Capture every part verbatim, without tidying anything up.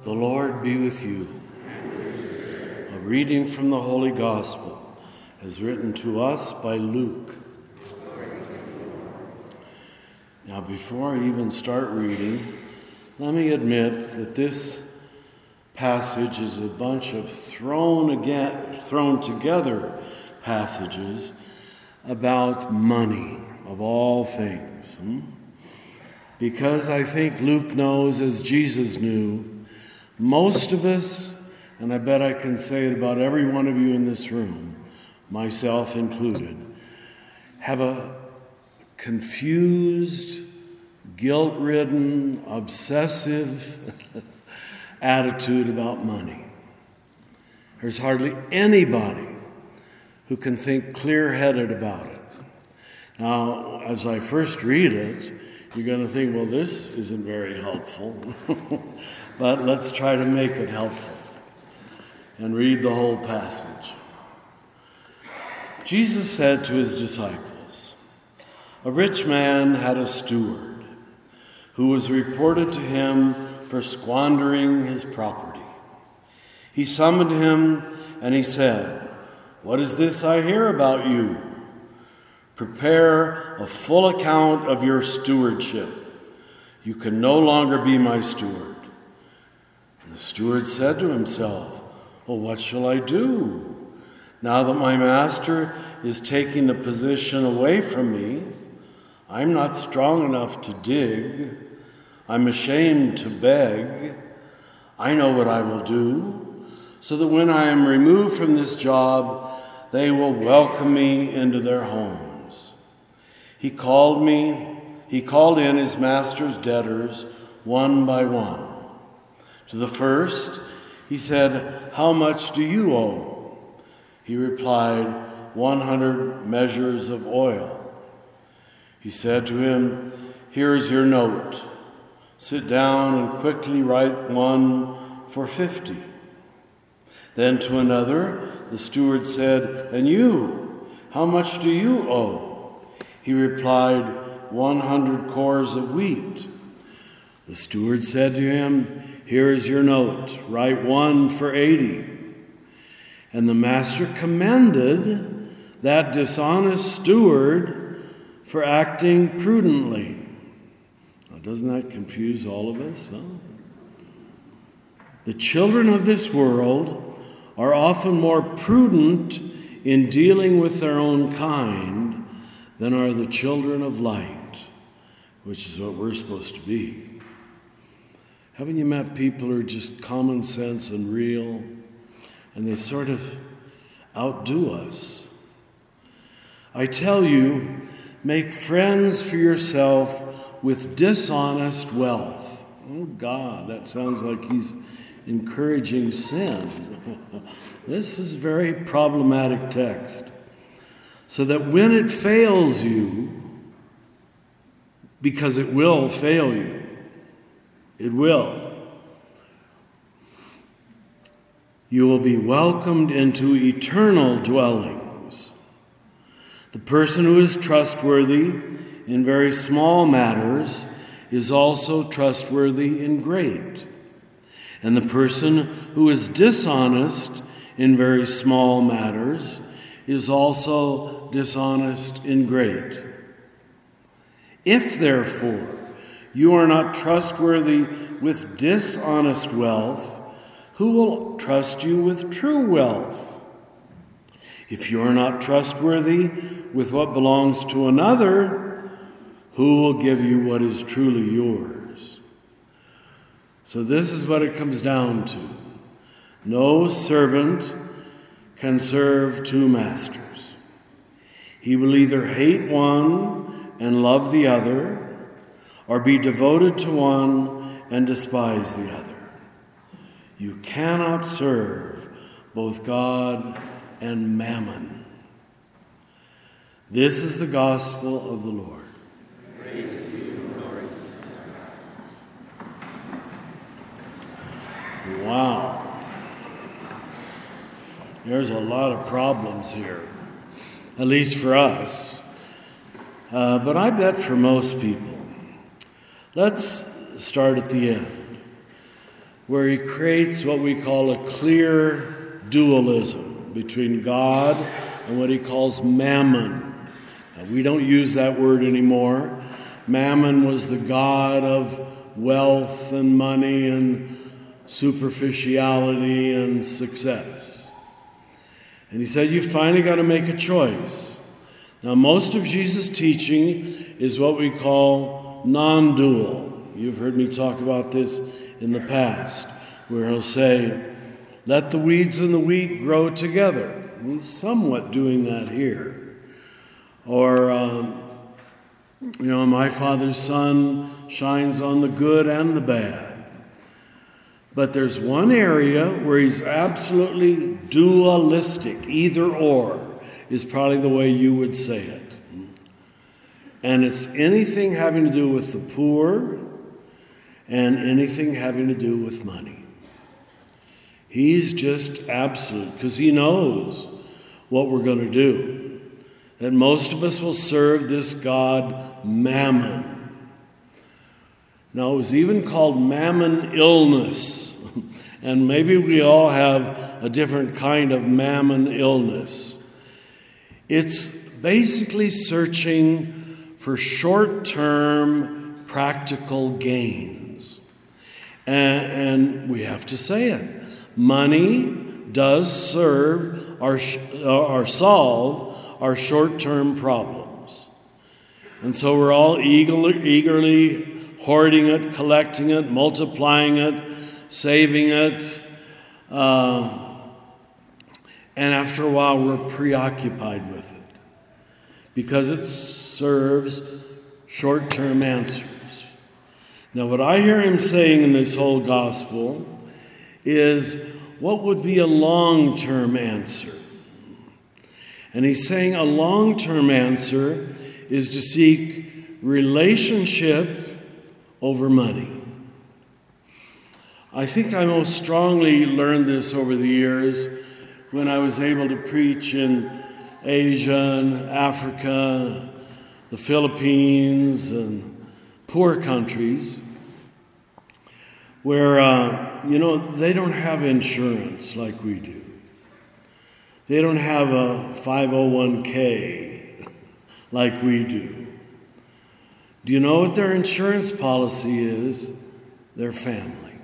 The Lord be with you. A reading from the Holy Gospel as written to us by Luke. Now, before I even start reading, let me admit that this passage is a bunch of thrown again, thrown together passages about money, of all things. Hmm? Because I think Luke knows, as Jesus knew, most of us, and I bet I can say it about every one of you in this room, myself included, have a confused, guilt-ridden, obsessive attitude about money. There's hardly anybody who can think clear-headed about it. Now, as I first read it, you're going to think, well, this isn't very helpful. But let's try to make it helpful and read the whole passage. Jesus said to his disciples, "A rich man had a steward who was reported to him for squandering his property. He summoned him and he said, 'What is this I hear about you? Prepare a full account of your stewardship. You can no longer be my steward.' And the steward said to himself, 'Well, what shall I do? Now that my master is taking the position away from me, I'm not strong enough to dig. I'm ashamed to beg. I know what I will do, so that when I am removed from this job, they will welcome me into their homes.' He called me, he called in his master's debtors one by one. To the first, he said, 'How much do you owe?' He replied, one hundred measures of oil. He said to him, 'Here is your note. Sit down and quickly write one for fifty.' Then to another, the steward said, 'And you, how much do you owe?' He replied, one hundred cores of wheat. The steward said to him, 'Here is your note. Write one for eighty.' And the master commended that dishonest steward for acting prudently." Now, doesn't that confuse all of us? Huh? The children of this world are often more prudent in dealing with their own kind than are the children of light, which is what we're supposed to be. Haven't you met people who are just common sense and real, and they sort of outdo us? I tell you, make friends for yourself with dishonest wealth. Oh God, that sounds like he's encouraging sin. This is a very problematic text. So that when it fails you, because it will fail you, it will, you will be welcomed into eternal dwellings. The person who is trustworthy in very small matters is also trustworthy in great. And the person who is dishonest in very small matters is also dishonest in great. If, therefore, you are not trustworthy with dishonest wealth, who will trust you with true wealth? If you are not trustworthy with what belongs to another, who will give you what is truly yours? So this is what it comes down to. No servant can serve two masters. He will either hate one and love the other, or be devoted to one and despise the other. You cannot serve both God and mammon. This is the gospel of the Lord. Praise to you, Lord. Wow. There's a lot of problems here, at least for us. Uh, but I bet for most people. Let's start at the end. where he creates what we call a clear dualism between God and what he calls mammon. Now, we don't use that word anymore. Mammon was the god of wealth and money and superficiality and success. And he said, you finally got to make a choice. Now, most of Jesus' teaching is what we call non-dual. You've heard me talk about this in the past, where he'll say, let the weeds and the wheat grow together. He's somewhat doing that here. Or, um, you know, my Father's sun shines on the good and the bad. But there's one area where he's absolutely dualistic, either or is probably the way you would say it. And it's anything having to do with the poor and anything having to do with money. He's just absolute, because he knows what we're going to do. That most of us will serve this god Mammon. Now, it was even called Mammon illness. And maybe we all have a different kind of Mammon illness. It's basically searching for short-term practical gains. And, and we have to say it. Money does serve or, or solve our short-term problems. And so we're all eagerly, eagerly hoarding it, collecting it, multiplying it, saving it. Uh, and after a while, we're preoccupied with it because it serves short-term answers. Now, what I hear him saying in this whole gospel is, what would be a long-term answer? And he's saying a long-term answer is to seek relationship over money. I think I most strongly learned this over the years when I was able to preach in Asia and Africa, the Philippines, and poor countries where, uh, you know, they don't have insurance like we do. They don't have a five oh one k like we do. Do you know what their insurance policy is? Their family.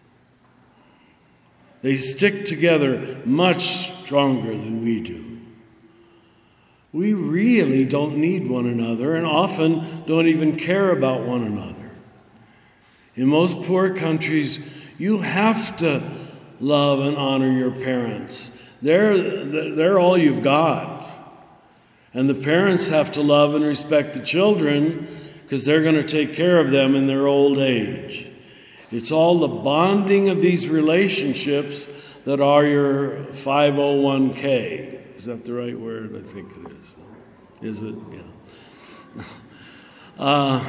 They stick together much stronger than we do. We really don't need one another and often don't even care about one another. In most poor countries, you have to love and honor your parents. They're, they're all you've got. And the parents have to love and respect the children because they're going to take care of them in their old age. It's all the bonding of these relationships that are your five oh one k. Is that the right word? I think it is. Is it? Yeah. Uh,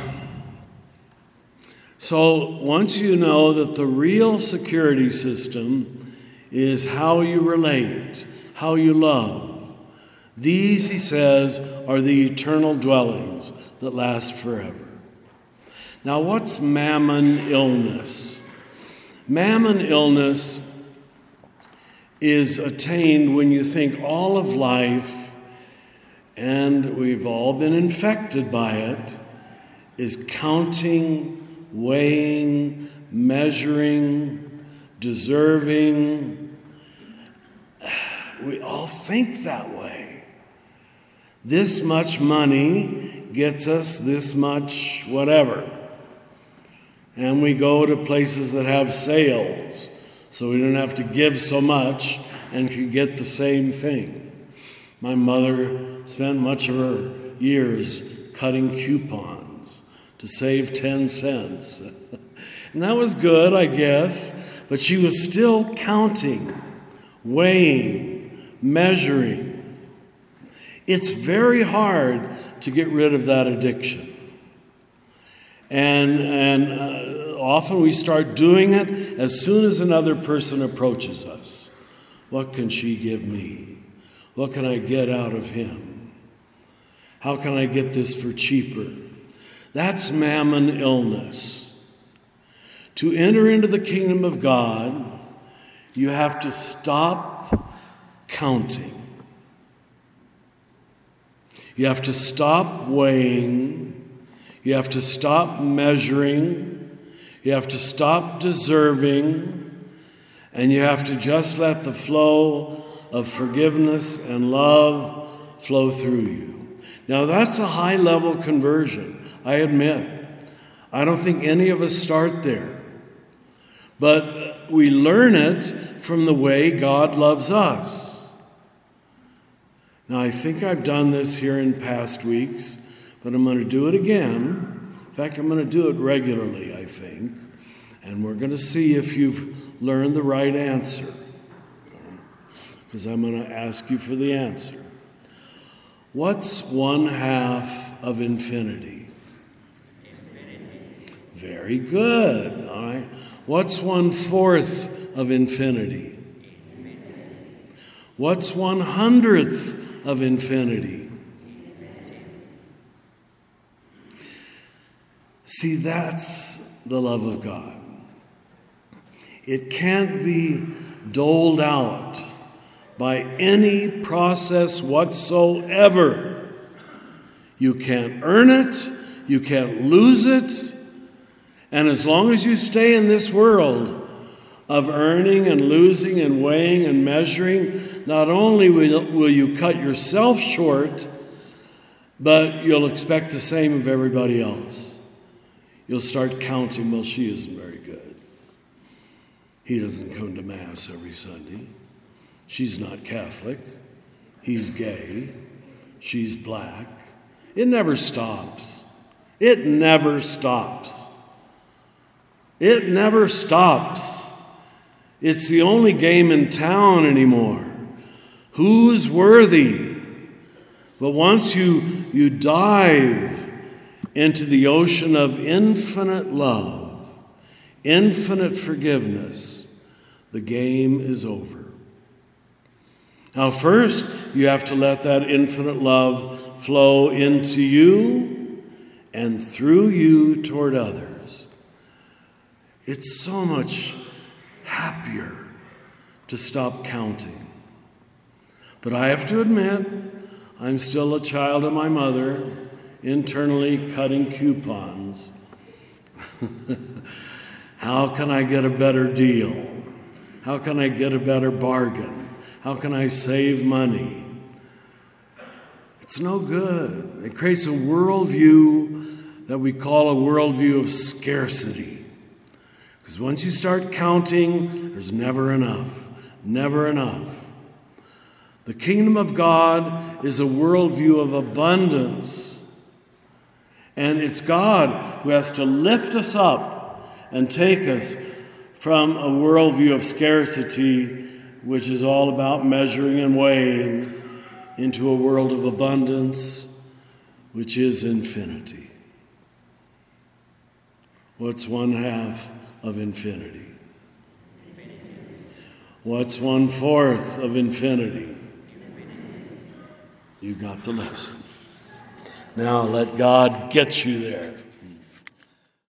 so once you know that the real security system is how you relate, how you love, these, he says, are the eternal dwellings that last forever. Now, what's mammon illness? Mammon illness is attained when you think all of life, and we've all been infected by it, is counting, weighing, measuring, deserving. We all think that way. This much money gets us this much whatever. And we go to places that have sales, so we don't have to give so much and can get the same thing. My mother spent much of her years cutting coupons to save ten cents. And that was good, I guess, but she was still counting, weighing, measuring. It's very hard to get rid of that addiction. And, and uh, often we start doing it as soon as another person approaches us. What can she give me? What can I get out of him? How can I get this for cheaper? That's mammon illness. To enter into the kingdom of God, you have to stop counting. You have to stop weighing. You have to stop measuring. You have to stop deserving. And you have to just let the flow of forgiveness and love flow through you. Now, that's a high-level conversion, I admit. I don't think any of us start there. But we learn it from the way God loves us. Now, I think I've done this here in past weeks, but I'm going to do it again. In fact, I'm going to do it regularly, I think. And we're going to see if you've learned the right answer. Because I'm going to ask you for the answer. What's one half of infinity? Infinity. Very good. All right. What's one fourth of infinity? Infinity. What's one hundredth of infinity? Infinity. See, that's the love of God. It can't be doled out by any process whatsoever. You can't earn it. You can't lose it. And as long as you stay in this world of earning and losing and weighing and measuring, not only will, will you cut yourself short, but you'll expect the same of everybody else. You'll start counting, well, she isn't very good. He doesn't come to Mass every Sunday. She's not Catholic. He's gay. She's black. It never stops. It never stops. It never stops. It's the only game in town anymore. Who's worthy? But once you, you dive into the ocean of infinite love, infinite forgiveness, the game is over. Now, first, you have to let that infinite love flow into you and through you toward others. It's so much happier to stop counting. But I have to admit, I'm still a child of my mother, internally cutting coupons. How can I get a better deal? How can I get a better bargain? How can I save money? It's no good. It creates a worldview that we call a worldview of scarcity. Because once you start counting, there's never enough. Never enough. The kingdom of God is a worldview of abundance. And it's God who has to lift us up and take us from a worldview of scarcity, which is all about measuring and weighing, into a world of abundance, which is infinity. What's one half of infinity? What's one fourth of infinity? You got the lesson. Now let God get you there.